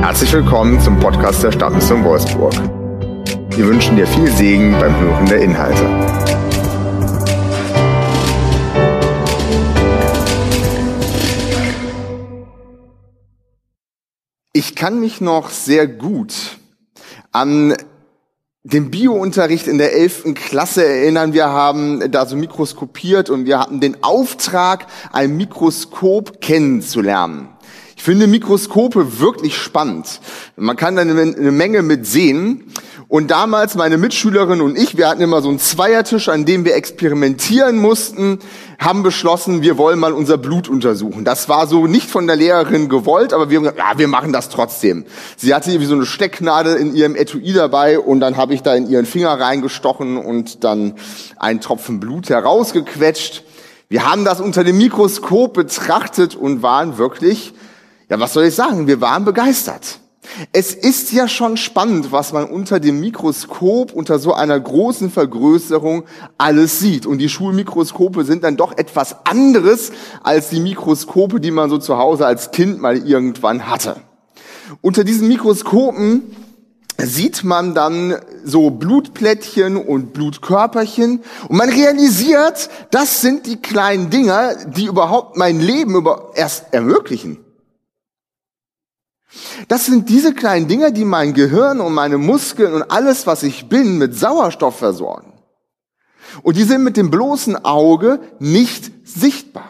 Herzlich willkommen zum Podcast der Stadtmission Wolfsburg. Wir wünschen dir viel Segen beim Hören der Inhalte. Ich kann mich noch sehr gut an den Biounterricht in der 11. Klasse erinnern. Wir haben da so mikroskopiert und wir hatten den Auftrag, ein Mikroskop kennenzulernen. Ich finde Mikroskope wirklich spannend. Man kann da eine Menge mit sehen. Und damals meine Mitschülerin und ich, wir hatten immer so einen Zweiertisch, an dem wir experimentieren mussten, haben beschlossen, wir wollen mal unser Blut untersuchen. Das war so nicht von der Lehrerin gewollt, aber wir haben gesagt, ja, wir machen das trotzdem. Sie hatte irgendwie so eine Stecknadel in ihrem Etui dabei und dann habe ich da in ihren Finger reingestochen und dann einen Tropfen Blut herausgequetscht. Wir haben das unter dem Mikroskop betrachtet und waren wirklich, ja, was soll ich sagen, wir waren begeistert. Es ist ja schon spannend, was man unter dem Mikroskop, unter so einer großen Vergrößerung alles sieht. Und die Schulmikroskope sind dann doch etwas anderes als die Mikroskope, die man so zu Hause als Kind mal irgendwann hatte. Unter diesen Mikroskopen sieht man dann so Blutplättchen und Blutkörperchen und man realisiert, das sind die kleinen Dinger, die überhaupt mein Leben erst ermöglichen. Das sind diese kleinen Dinger, die mein Gehirn und meine Muskeln und alles, was ich bin, mit Sauerstoff versorgen. Und die sind mit dem bloßen Auge nicht sichtbar.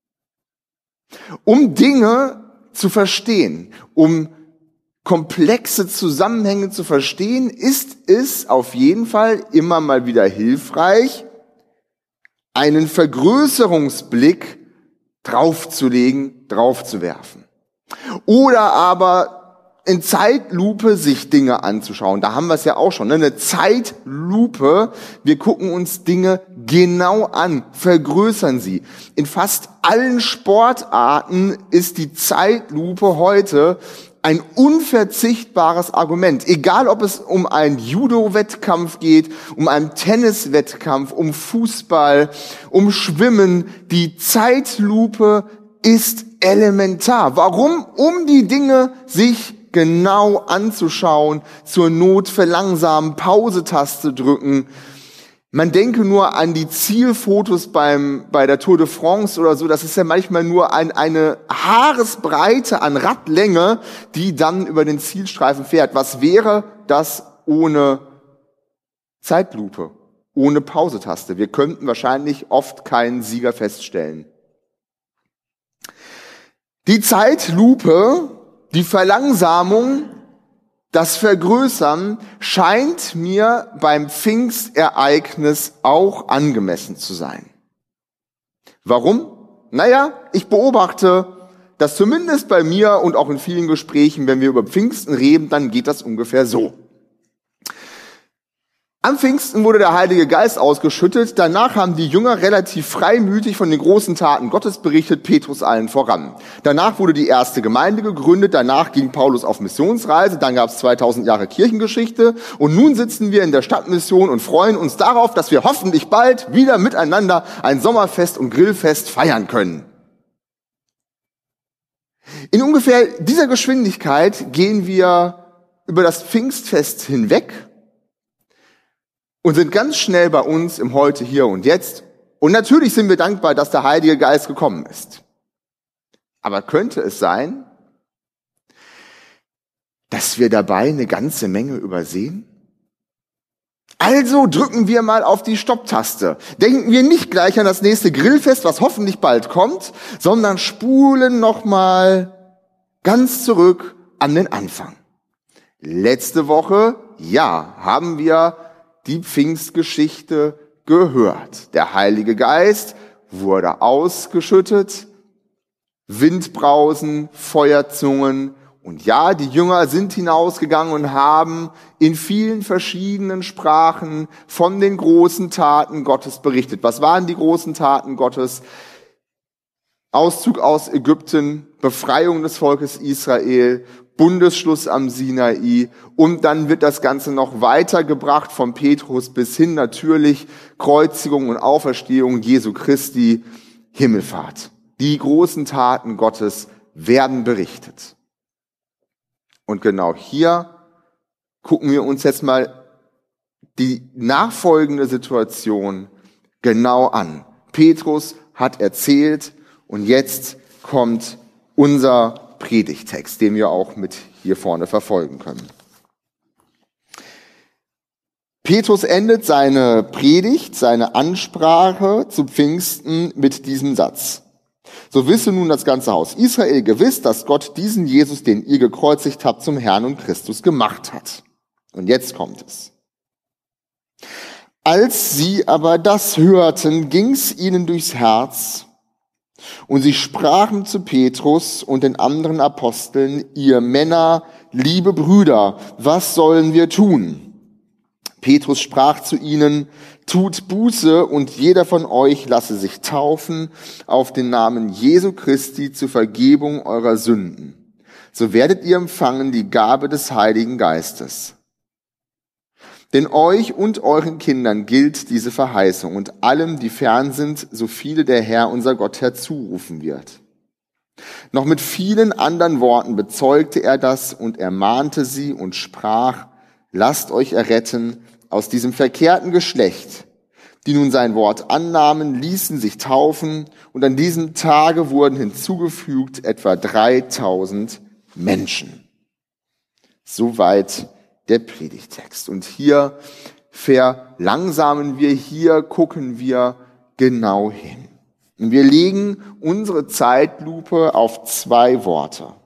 Um Dinge zu verstehen, um komplexe Zusammenhänge zu verstehen, ist es auf jeden Fall immer mal wieder hilfreich, einen Vergrößerungsblick draufzulegen, draufzuwerfen. Oder aber in Zeitlupe sich Dinge anzuschauen. Da haben wir es ja auch schon, ne? Eine Zeitlupe. Wir gucken uns Dinge genau an, vergrößern sie. In fast allen Sportarten ist die Zeitlupe heute ein unverzichtbares Argument. Egal, ob es um einen Judo-Wettkampf geht, um einen Tennis-Wettkampf, um Fußball, um Schwimmen. Die Zeitlupe ist elementar. Warum? Um die Dinge sich genau anzuschauen, zur Not verlangsamen, Pause-Taste drücken. Man denke nur an die Zielfotos bei der Tour de France oder so. Das ist ja manchmal nur eine Haaresbreite an Radlänge, die dann über den Zielstreifen fährt. Was wäre das ohne Zeitlupe, ohne Pause-Taste? Wir könnten wahrscheinlich oft keinen Sieger feststellen. Die Zeitlupe, die Verlangsamung, das Vergrößern scheint mir beim Pfingstereignis auch angemessen zu sein. Warum? Naja, ich beobachte, dass zumindest bei mir und auch in vielen Gesprächen, wenn wir über Pfingsten reden, dann geht das ungefähr so. Am Pfingsten wurde der Heilige Geist ausgeschüttet. Danach haben die Jünger relativ freimütig von den großen Taten Gottes berichtet, Petrus allen voran. Danach wurde die erste Gemeinde gegründet. Danach ging Paulus auf Missionsreise. Dann gab es 2000 Jahre Kirchengeschichte. Und nun sitzen wir in der Stadtmission und freuen uns darauf, dass wir hoffentlich bald wieder miteinander ein Sommerfest und Grillfest feiern können. In ungefähr dieser Geschwindigkeit gehen wir über das Pfingstfest hinweg und sind ganz schnell bei uns im Heute, Hier und Jetzt. Und natürlich sind wir dankbar, dass der Heilige Geist gekommen ist. Aber könnte es sein, dass wir dabei eine ganze Menge übersehen? Also drücken wir mal auf die Stopptaste. Denken wir nicht gleich an das nächste Grillfest, was hoffentlich bald kommt, sondern spulen nochmal ganz zurück an den Anfang. Letzte Woche, ja, haben wir die Pfingstgeschichte gehört. Der Heilige Geist wurde ausgeschüttet, Windbrausen, Feuerzungen. Und ja, die Jünger sind hinausgegangen und haben in vielen verschiedenen Sprachen von den großen Taten Gottes berichtet. Was waren die großen Taten Gottes? Auszug aus Ägypten, Befreiung des Volkes Israel, Bundesschluss am Sinai, und dann wird das Ganze noch weitergebracht von Petrus bis hin natürlich Kreuzigung und Auferstehung Jesu Christi, Himmelfahrt. Die großen Taten Gottes werden berichtet. Und genau hier gucken wir uns jetzt mal die nachfolgende Situation genau an. Petrus hat erzählt und jetzt kommt unser Predigttext, den wir auch mit hier vorne verfolgen können. Petrus endet seine Predigt, seine Ansprache zu Pfingsten mit diesem Satz. So wisse nun das ganze Haus Israel gewiss, dass Gott diesen Jesus, den ihr gekreuzigt habt, zum Herrn und Christus gemacht hat. Und jetzt kommt es. Als sie aber das hörten, ging's ihnen durchs Herz, und sie sprachen zu Petrus und den anderen Aposteln: Ihr Männer, liebe Brüder, was sollen wir tun? Petrus sprach zu ihnen: Tut Buße und jeder von euch lasse sich taufen auf den Namen Jesu Christi zur Vergebung eurer Sünden. So werdet ihr empfangen die Gabe des Heiligen Geistes. Denn euch und euren Kindern gilt diese Verheißung und allem, die fern sind, so viele der Herr, unser Gott, herzurufen wird. Noch mit vielen anderen Worten bezeugte er das und ermahnte sie und sprach: Lasst euch erretten aus diesem verkehrten Geschlecht. Die nun sein Wort annahmen, ließen sich taufen, und an diesem Tage wurden hinzugefügt etwa 3000 Menschen. Soweit der Predigtext. Und hier verlangsamen wir, hier gucken wir genau hin. Und wir legen unsere Zeitlupe auf 2 Worte.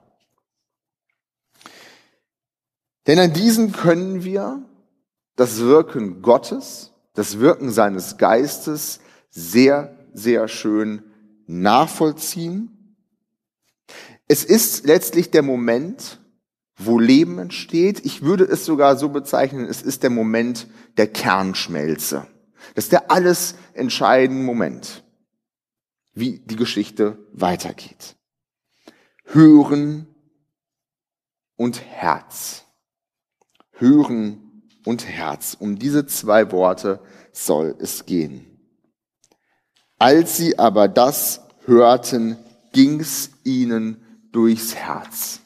Denn an diesen können wir das Wirken Gottes, das Wirken seines Geistes sehr, sehr schön nachvollziehen. Es ist letztlich der Moment, wo Leben entsteht. Ich würde es sogar so bezeichnen, es ist der Moment der Kernschmelze. Das ist der alles entscheidende Moment, wie die Geschichte weitergeht. Hören und Herz. Hören und Herz. Um diese 2 Worte soll es gehen. Als sie aber das hörten, ging's ihnen durchs Herz.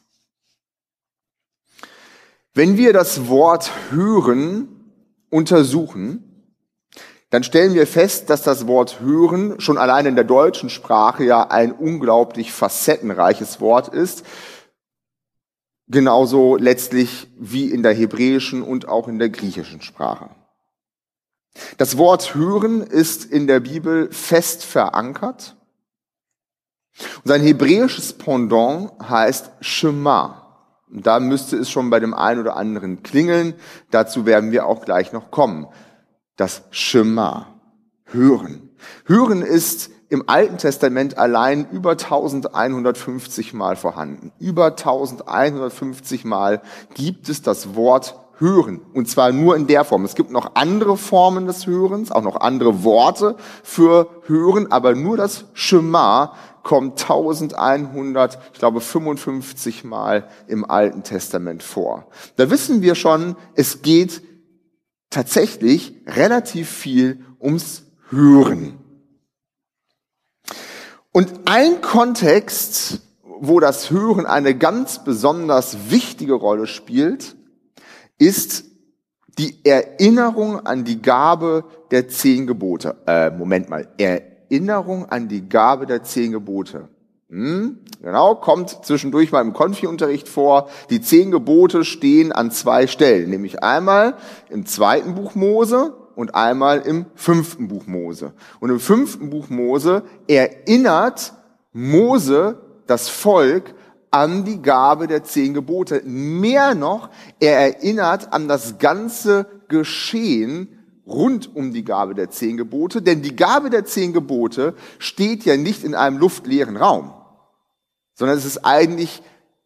Wenn wir das Wort hören untersuchen, dann stellen wir fest, dass das Wort hören schon allein in der deutschen Sprache ja ein unglaublich facettenreiches Wort ist. Genauso letztlich wie in der hebräischen und auch in der griechischen Sprache. Das Wort hören ist in der Bibel fest verankert. Und sein hebräisches Pendant heißt Shema. Und da müsste es schon bei dem einen oder anderen klingeln. Dazu werden wir auch gleich noch kommen. Das Shema. Hören. Hören ist im Alten Testament allein über 1150 Mal vorhanden. Über 1150 Mal gibt es das Wort hören. Und zwar nur in der Form. Es gibt noch andere Formen des Hörens, auch noch andere Worte für hören, aber nur das Shema kommt 1155 Mal im Alten Testament vor. Da wissen wir schon, es geht tatsächlich relativ viel ums Hören. Und ein Kontext, wo das Hören eine ganz besonders wichtige Rolle spielt, ist die Erinnerung an die Gabe der 10 Gebote. Erinnerung an die Gabe der 10 Gebote. Genau, kommt zwischendurch mal im Konfi-Unterricht vor. Die 10 Gebote stehen an 2 Stellen, nämlich einmal im 2. Buch Mose und einmal im 5. Buch Mose. Und im 5. Buch Mose erinnert Mose das Volk an die Gabe der 10 Gebote. Mehr noch, er erinnert an das ganze Geschehen rund um die Gabe der 10 Gebote, denn die Gabe der 10 Gebote steht ja nicht in einem luftleeren Raum, sondern es ist eigentlich,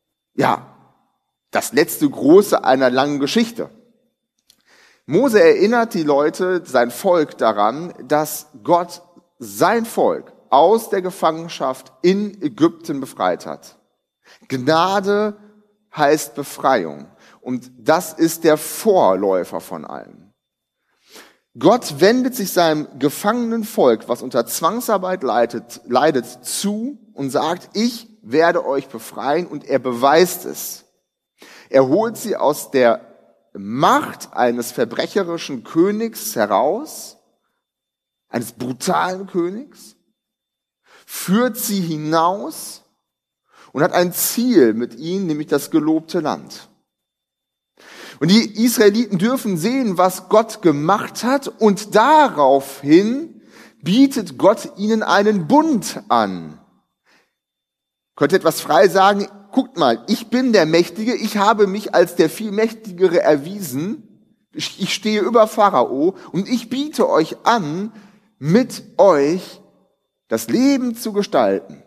das letzte Große einer langen Geschichte. Mose erinnert die Leute, sein Volk daran, dass Gott sein Volk aus der Gefangenschaft in Ägypten befreit hat. Gnade heißt Befreiung und das ist der Vorläufer von allem. Gott wendet sich seinem gefangenen Volk, was unter Zwangsarbeit leidet, zu und sagt, ich werde euch befreien, und er beweist es. Er holt sie aus der Macht eines verbrecherischen Königs heraus, eines brutalen Königs, führt sie hinaus und hat ein Ziel mit ihnen, nämlich das gelobte Land. Und die Israeliten dürfen sehen, was Gott gemacht hat, und daraufhin bietet Gott ihnen einen Bund an. Könnte etwas frei sagen, guckt mal, ich bin der Mächtige, ich habe mich als der viel Mächtigere erwiesen, ich stehe über Pharao und ich biete euch an, mit euch das Leben zu gestalten.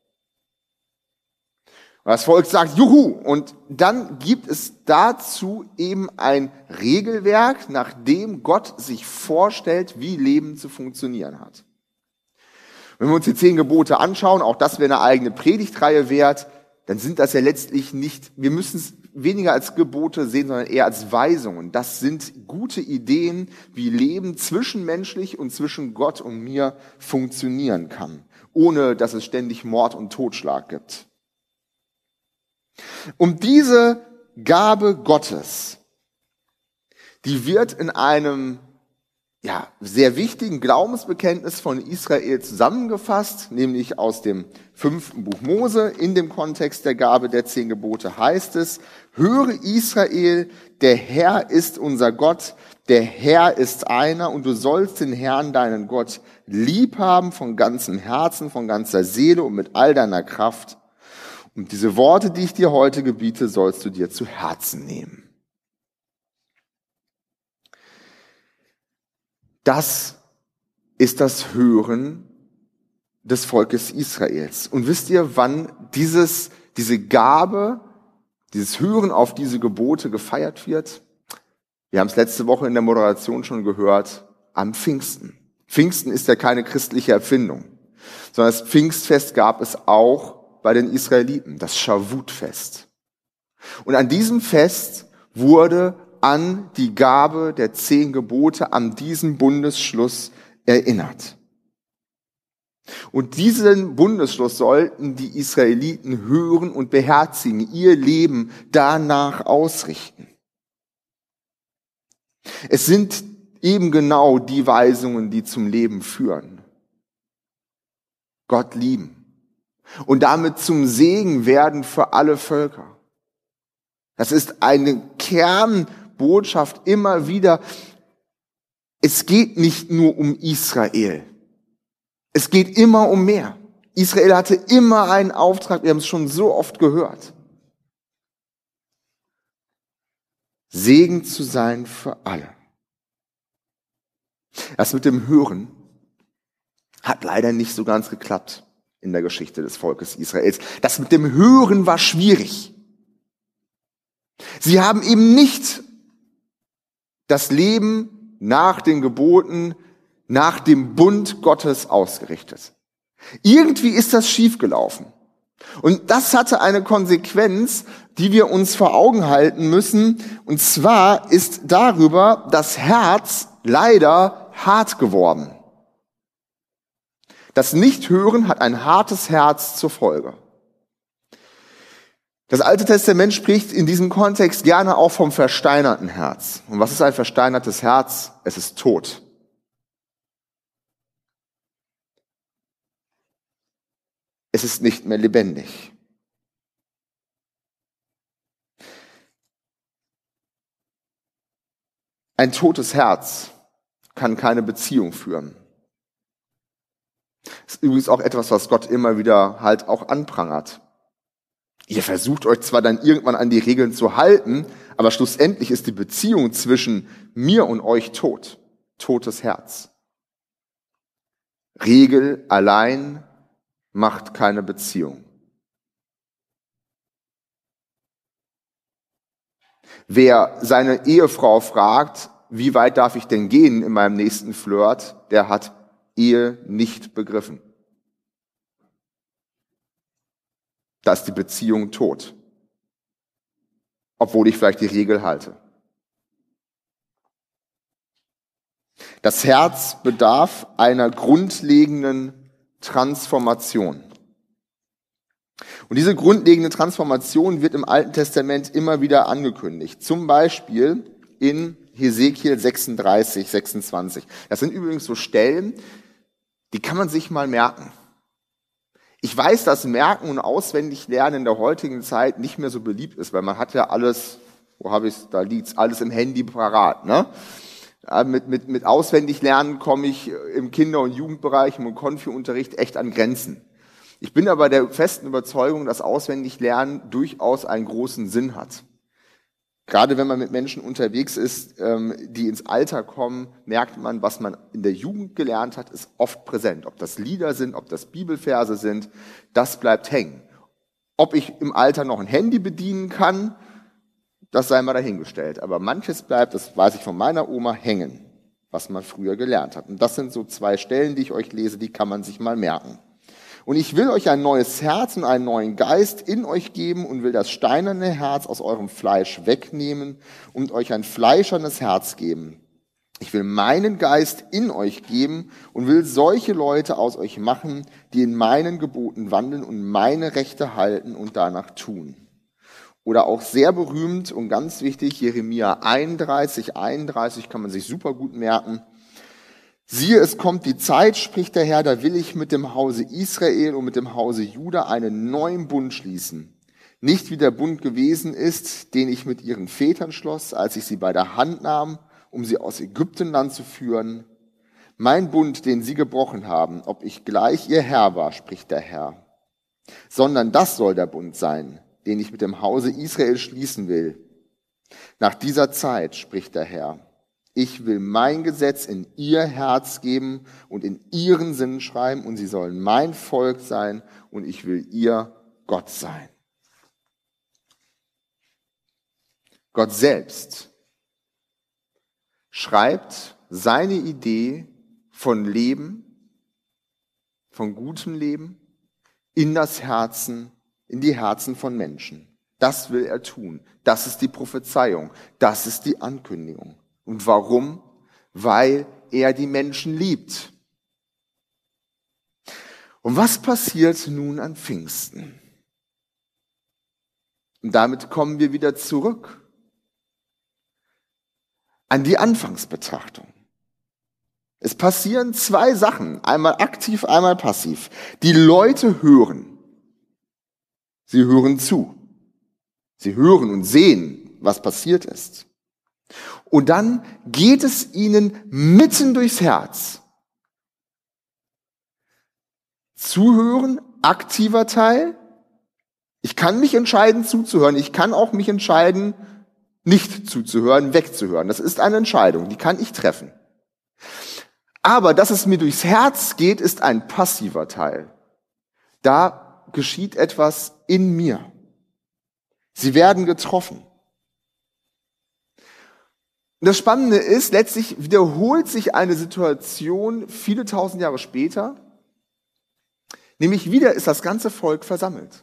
Das Volk sagt, juhu, und dann gibt es dazu eben ein Regelwerk, nach dem Gott sich vorstellt, wie Leben zu funktionieren hat. Wenn wir uns die 10 Gebote anschauen, auch das wäre eine eigene Predigtreihe wert, dann sind das ja letztlich nicht, wir müssen es weniger als Gebote sehen, sondern eher als Weisungen. Das sind gute Ideen, wie Leben zwischenmenschlich und zwischen Gott und mir funktionieren kann, ohne dass es ständig Mord und Totschlag gibt. Und diese Gabe Gottes, die wird in einem sehr wichtigen Glaubensbekenntnis von Israel zusammengefasst, nämlich aus dem 5. Buch Mose. In dem Kontext der Gabe der 10 Gebote heißt es: Höre Israel, der Herr ist unser Gott, der Herr ist einer, und du sollst den Herrn, deinen Gott, lieb haben von ganzem Herzen, von ganzer Seele und mit all deiner Kraft. Und diese Worte, die ich dir heute gebiete, sollst du dir zu Herzen nehmen. Das ist das Hören des Volkes Israels. Und wisst ihr, wann diese Gabe, dieses Hören auf diese Gebote gefeiert wird? Wir haben es letzte Woche in der Moderation schon gehört, am Pfingsten. Pfingsten ist ja keine christliche Erfindung, sondern das Pfingstfest gab es auch bei den Israeliten, das Schavut-Fest. Und an diesem Fest wurde an die Gabe der 10 Gebote, an diesen Bundesschluss erinnert. Und diesen Bundesschluss sollten die Israeliten hören und beherzigen, ihr Leben danach ausrichten. Es sind eben genau die Weisungen, die zum Leben führen. Gott lieben und damit zum Segen werden für alle Völker. Das ist eine Kernbotschaft immer wieder. Es geht nicht nur um Israel. Es geht immer um mehr. Israel hatte immer einen Auftrag, wir haben es schon so oft gehört. Segen zu sein für alle. Das mit dem Hören hat leider nicht so ganz geklappt in der Geschichte des Volkes Israels. Das mit dem Hören war schwierig. Sie haben eben nicht das Leben nach den Geboten, nach dem Bund Gottes ausgerichtet. Irgendwie ist das schiefgelaufen. Und das hatte eine Konsequenz, die wir uns vor Augen halten müssen. Und zwar ist darüber das Herz leider hart geworden. Das Nichthören hat ein hartes Herz zur Folge. Das Alte Testament spricht in diesem Kontext gerne auch vom versteinerten Herz. Und was ist ein versteinertes Herz? Es ist tot. Es ist nicht mehr lebendig. Ein totes Herz kann keine Beziehung führen. Das ist übrigens auch etwas, was Gott immer wieder halt auch anprangert. Ihr versucht euch zwar dann irgendwann an die Regeln zu halten, aber schlussendlich ist die Beziehung zwischen mir und euch tot. Totes Herz. Regel allein macht keine Beziehung. Wer seine Ehefrau fragt, wie weit darf ich denn gehen in meinem nächsten Flirt, der hat Ehe nicht begriffen. Da ist die Beziehung tot. Obwohl ich vielleicht die Regel halte. Das Herz bedarf einer grundlegenden Transformation. Und diese grundlegende Transformation wird im Alten Testament immer wieder angekündigt. Zum Beispiel in Hesekiel 36, 26. Das sind übrigens so Stellen, die kann man sich mal merken. Ich weiß, dass Merken und Auswendiglernen in der heutigen Zeit nicht mehr so beliebt ist, weil man hat ja alles, wo habe ich es, da liegt's, alles im Handy parat, ne? Mit Auswendiglernen komme ich im Kinder- und Jugendbereich, im Konfi-Unterricht echt an Grenzen. Ich bin aber der festen Überzeugung, dass Auswendiglernen durchaus einen großen Sinn hat. Gerade wenn man mit Menschen unterwegs ist, die ins Alter kommen, merkt man, was man in der Jugend gelernt hat, ist oft präsent. Ob das Lieder sind, ob das Bibelverse sind, das bleibt hängen. Ob ich im Alter noch ein Handy bedienen kann, das sei mal dahingestellt. Aber manches bleibt, das weiß ich von meiner Oma, hängen, was man früher gelernt hat. Und das sind so 2 Stellen, die ich euch lese, die kann man sich mal merken. Und ich will euch ein neues Herz und einen neuen Geist in euch geben und will das steinerne Herz aus eurem Fleisch wegnehmen und euch ein fleischernes Herz geben. Ich will meinen Geist in euch geben und will solche Leute aus euch machen, die in meinen Geboten wandeln und meine Rechte halten und danach tun. Oder auch sehr berühmt und ganz wichtig, Jeremia 31, 31 kann man sich super gut merken. Siehe, es kommt die Zeit, spricht der Herr, da will ich mit dem Hause Israel und mit dem Hause Juda einen neuen Bund schließen. Nicht wie der Bund gewesen ist, den ich mit ihren Vätern schloss, als ich sie bei der Hand nahm, um sie aus Ägyptenland zu führen. Mein Bund, den sie gebrochen haben, ob ich gleich ihr Herr war, spricht der Herr. Sondern das soll der Bund sein, den ich mit dem Hause Israel schließen will. Nach dieser Zeit, spricht der Herr, ich will mein Gesetz in ihr Herz geben und in ihren Sinn schreiben und sie sollen mein Volk sein und ich will ihr Gott sein. Gott selbst schreibt seine Idee von Leben, von gutem Leben in das Herzen, in die Herzen von Menschen. Das will er tun. Das ist die Prophezeiung. Das ist die Ankündigung. Und warum? Weil er die Menschen liebt. Und was passiert nun an Pfingsten? Und damit kommen wir wieder zurück an die Anfangsbetrachtung. Es passieren 2 Sachen, einmal aktiv, einmal passiv. Die Leute hören. Sie hören zu. Sie hören und sehen, was passiert ist. Und dann geht es ihnen mitten durchs Herz. Zuhören, aktiver Teil. Ich kann mich entscheiden, zuzuhören. Ich kann auch mich entscheiden, nicht zuzuhören, wegzuhören. Das ist eine Entscheidung, die kann ich treffen. Aber dass es mir durchs Herz geht, ist ein passiver Teil. Da geschieht etwas in mir. Sie werden getroffen. Und das Spannende ist, letztlich wiederholt sich eine Situation viele 1000 Jahre später, nämlich wieder ist das ganze Volk versammelt.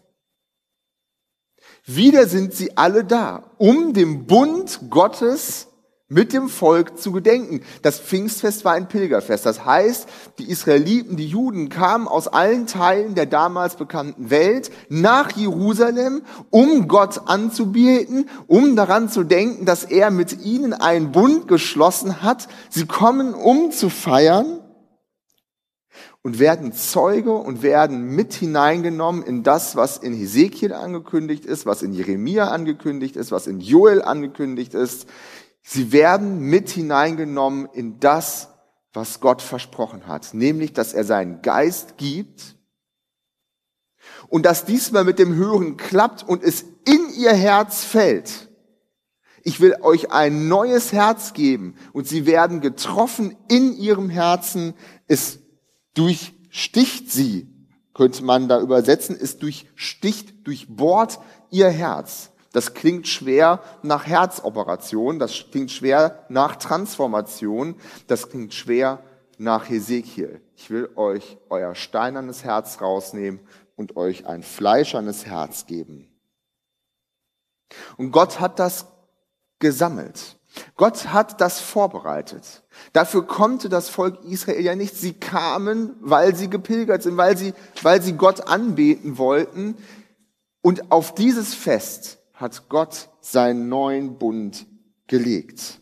Wieder sind sie alle da, um dem Bund Gottes mit dem Volk zu gedenken. Das Pfingstfest war ein Pilgerfest. Das heißt, die Israeliten, die Juden kamen aus allen Teilen der damals bekannten Welt nach Jerusalem, um Gott anzubeten, um daran zu denken, dass er mit ihnen einen Bund geschlossen hat. Sie kommen, um zu feiern und werden Zeuge und werden mit hineingenommen in das, was in Hesekiel angekündigt ist, was in Jeremia angekündigt ist, was in Joel angekündigt ist. Sie werden mit hineingenommen in das, was Gott versprochen hat, nämlich, dass er seinen Geist gibt und dass diesmal mit dem Hören klappt und es in ihr Herz fällt. Ich will euch ein neues Herz geben und sie werden getroffen in ihrem Herzen. Es durchsticht sie, könnte man da übersetzen, es durchsticht, durchbohrt ihr Herz. Das klingt schwer nach Herzoperation, das klingt schwer nach Transformation, das klingt schwer nach Hesekiel. Ich will euch euer steinernes Herz rausnehmen und euch ein fleischernes Herz geben. Und Gott hat das gesammelt. Gott hat das vorbereitet. Dafür konnte das Volk Israel ja nicht. Sie kamen, weil sie gepilgert sind, weil sie Gott anbeten wollten. Und auf dieses Fest hat Gott seinen neuen Bund gelegt.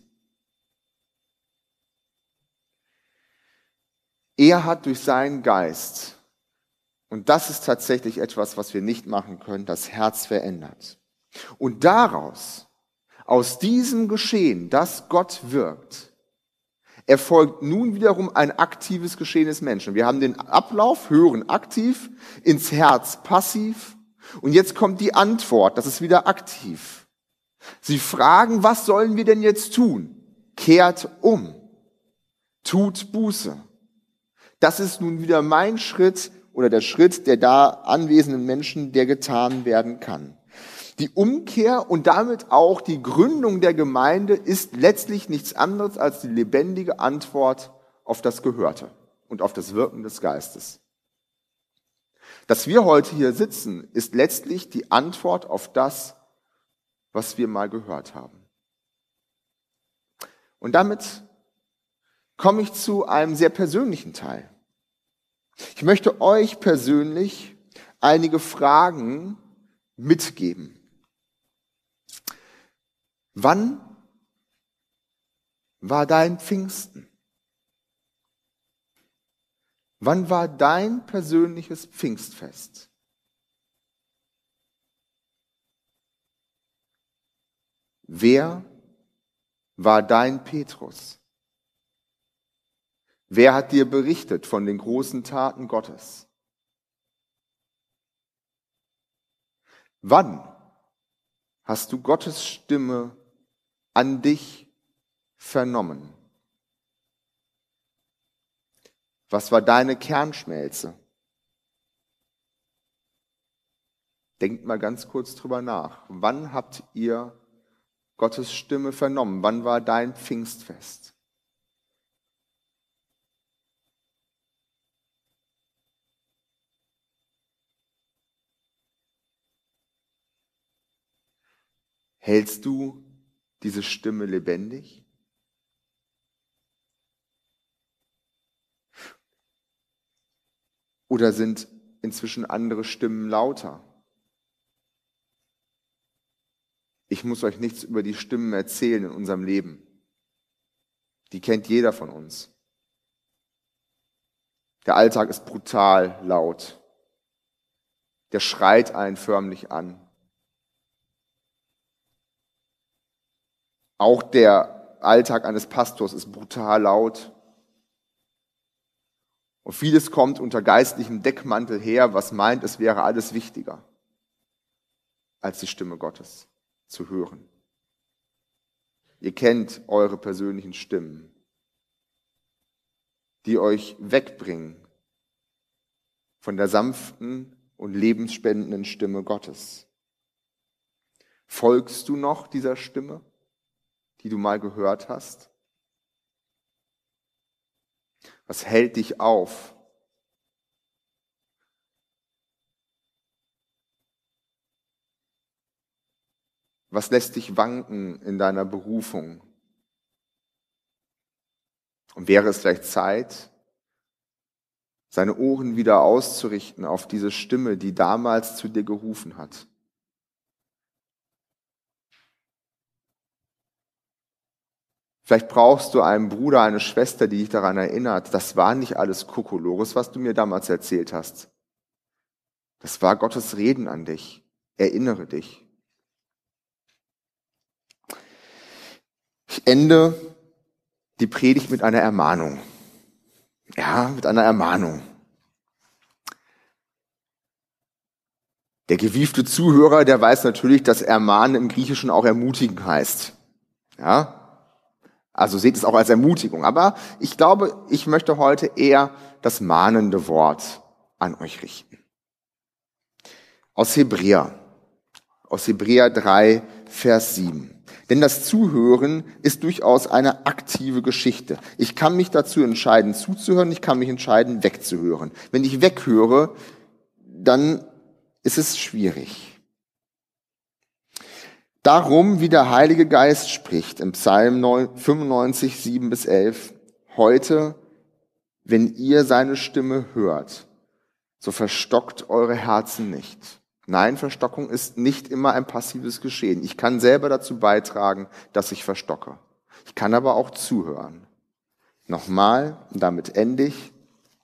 Er hat durch seinen Geist, und das ist tatsächlich etwas, was wir nicht machen können, das Herz verändert. Und daraus, aus diesem Geschehen, dass Gott wirkt, erfolgt nun wiederum ein aktives Geschehen des Menschen. Wir haben den Ablauf, hören aktiv, ins Herz passiv. Und jetzt kommt die Antwort, das ist wieder aktiv. Sie fragen, was sollen wir denn jetzt tun? Kehrt um. Tut Buße. Das ist nun wieder mein Schritt oder der Schritt der da anwesenden Menschen, der getan werden kann. Die Umkehr und damit auch die Gründung der Gemeinde ist letztlich nichts anderes als die lebendige Antwort auf das Gehörte und auf das Wirken des Geistes. Dass wir heute hier sitzen, ist letztlich die Antwort auf das, was wir mal gehört haben. Und damit komme ich zu einem sehr persönlichen Teil. Ich möchte euch persönlich einige Fragen mitgeben. Wann war dein Pfingsten? Wann war dein persönliches Pfingstfest? Wer war dein Petrus? Wer hat dir berichtet von den großen Taten Gottes? Wann hast du Gottes Stimme an dich vernommen? Was war deine Kernschmelze? Denkt mal ganz kurz drüber nach. Wann habt ihr Gottes Stimme vernommen? Wann war dein Pfingstfest? Hältst du diese Stimme lebendig? Oder sind inzwischen andere Stimmen lauter? Ich muss euch nichts über die Stimmen erzählen in unserem Leben. Die kennt jeder von uns. Der Alltag ist brutal laut. Der schreit einen förmlich an. Auch der Alltag eines Pastors ist brutal laut. Und vieles kommt unter geistlichem Deckmantel her, was meint, es wäre alles wichtiger, als die Stimme Gottes zu hören. Ihr kennt eure persönlichen Stimmen, die euch wegbringen von der sanften und lebensspendenden Stimme Gottes. Folgst du noch dieser Stimme, die du mal gehört hast? Was hält dich auf? Was lässt dich wanken in deiner Berufung? Und wäre es vielleicht Zeit, seine Ohren wieder auszurichten auf diese Stimme, die damals zu dir gerufen hat? Vielleicht brauchst du einen Bruder, eine Schwester, die dich daran erinnert, das war nicht alles Kokolores, was du mir damals erzählt hast. Das war Gottes Reden an dich. Erinnere dich. Ich ende die Predigt mit einer Ermahnung. Ja, mit einer Ermahnung. Der gewiefte Zuhörer, der weiß natürlich, dass Ermahnen im Griechischen auch ermutigen heißt. Ja, also seht es auch als Ermutigung. Aber ich glaube, ich möchte heute eher das mahnende Wort an euch richten. Aus Hebräer 3, Vers 7. Denn das Zuhören ist durchaus eine aktive Geschichte. Ich kann mich dazu entscheiden, zuzuhören, ich kann mich entscheiden, wegzuhören. Wenn ich weghöre, dann ist es schwierig. Darum, wie der Heilige Geist spricht im Psalm 95, 7 bis 11, heute, wenn ihr seine Stimme hört, so verstockt eure Herzen nicht. Nein, Verstockung ist nicht immer ein passives Geschehen. Ich kann selber dazu beitragen, dass ich verstocke. Ich kann aber auch zuhören. Nochmal, und damit ende ich.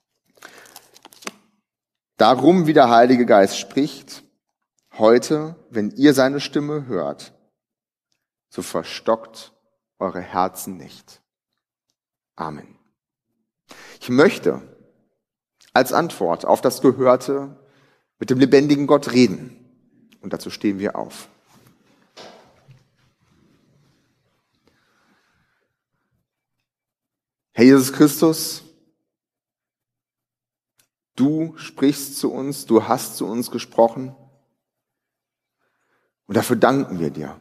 Darum, wie der Heilige Geist spricht, heute, wenn ihr seine Stimme hört, so verstockt eure Herzen nicht. Amen. Ich möchte als Antwort auf das Gehörte mit dem lebendigen Gott reden. Und dazu stehen wir auf. Herr Jesus Christus, du sprichst zu uns, du hast zu uns gesprochen. Und dafür danken wir dir.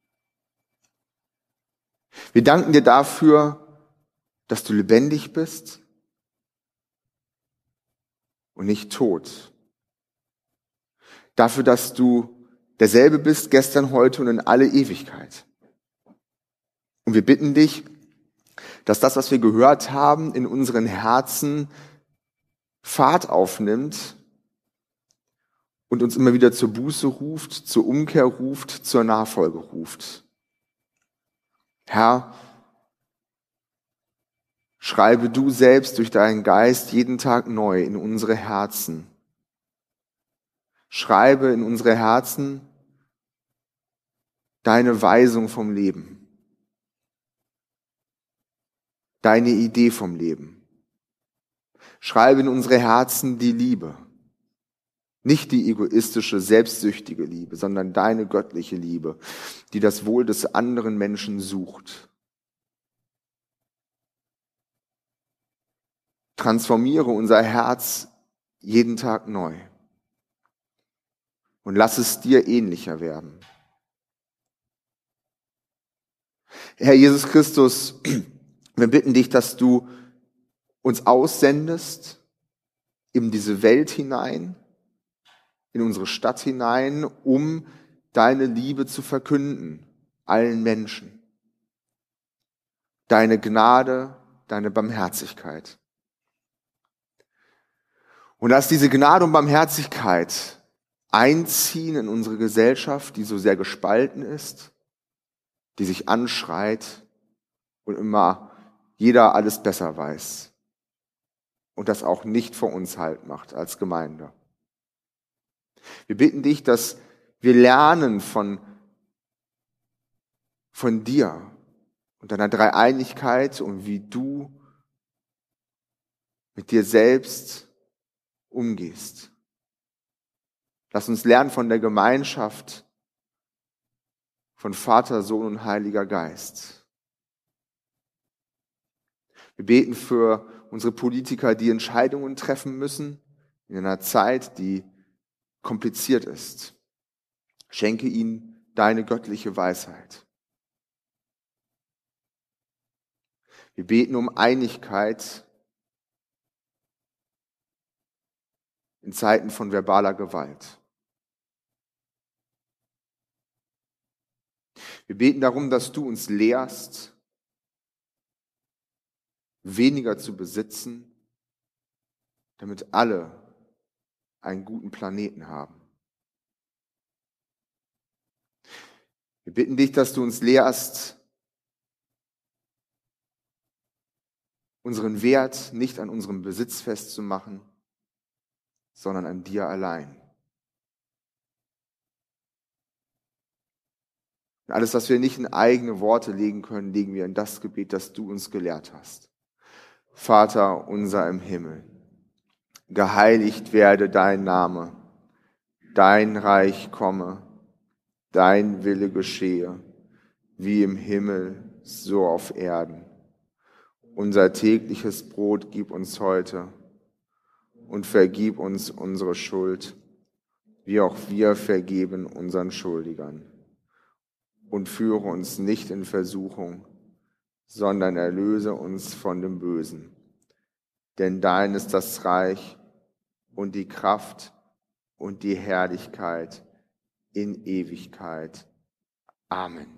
Wir danken dir dafür, dass du lebendig bist und nicht tot. Dafür, dass du derselbe bist, gestern, heute und in alle Ewigkeit. Und wir bitten dich, dass das, was wir gehört haben, in unseren Herzen Fahrt aufnimmt und uns immer wieder zur Buße ruft, zur Umkehr ruft, zur Nachfolge ruft. Herr, schreibe du selbst durch deinen Geist jeden Tag neu in unsere Herzen. Schreibe in unsere Herzen deine Weisung vom Leben, deine Idee vom Leben. Schreibe in unsere Herzen die Liebe, nicht die egoistische, selbstsüchtige Liebe, sondern deine göttliche Liebe, die das Wohl des anderen Menschen sucht. Transformiere unser Herz jeden Tag neu und lass es dir ähnlicher werden. Herr Jesus Christus, wir bitten dich, dass du uns aussendest in diese Welt hinein, in unsere Stadt hinein, um deine Liebe zu verkünden, allen Menschen. Deine Gnade, deine Barmherzigkeit. Und lass diese Gnade und Barmherzigkeit einziehen in unsere Gesellschaft, die so sehr gespalten ist, die sich anschreit und immer jeder alles besser weiß und das auch nicht vor uns Halt macht als Gemeinde. Wir bitten dich, dass wir lernen von dir und deiner Dreieinigkeit und wie du mit dir selbst umgehst. Lass uns lernen von der Gemeinschaft von Vater, Sohn und Heiliger Geist. Wir beten für unsere Politiker, die Entscheidungen treffen müssen in einer Zeit, die kompliziert ist. Schenke ihnen deine göttliche Weisheit. Wir beten um Einigkeit in Zeiten von verbaler Gewalt. Wir beten darum, dass du uns lehrst, weniger zu besitzen, damit alle einen guten Planeten haben. Wir bitten dich, dass du uns lehrst, unseren Wert nicht an unserem Besitz festzumachen, sondern an dir allein. Und alles, was wir nicht in eigene Worte legen können, legen wir in das Gebet, das du uns gelehrt hast. Vater unser im Himmel, geheiligt werde dein Name, dein Reich komme, dein Wille geschehe, wie im Himmel, so auf Erden. Unser tägliches Brot gib uns heute und vergib uns unsere Schuld, wie auch wir vergeben unseren Schuldigern. Und führe uns nicht in Versuchung, sondern erlöse uns von dem Bösen. Denn dein ist das Reich und die Kraft und die Herrlichkeit in Ewigkeit. Amen.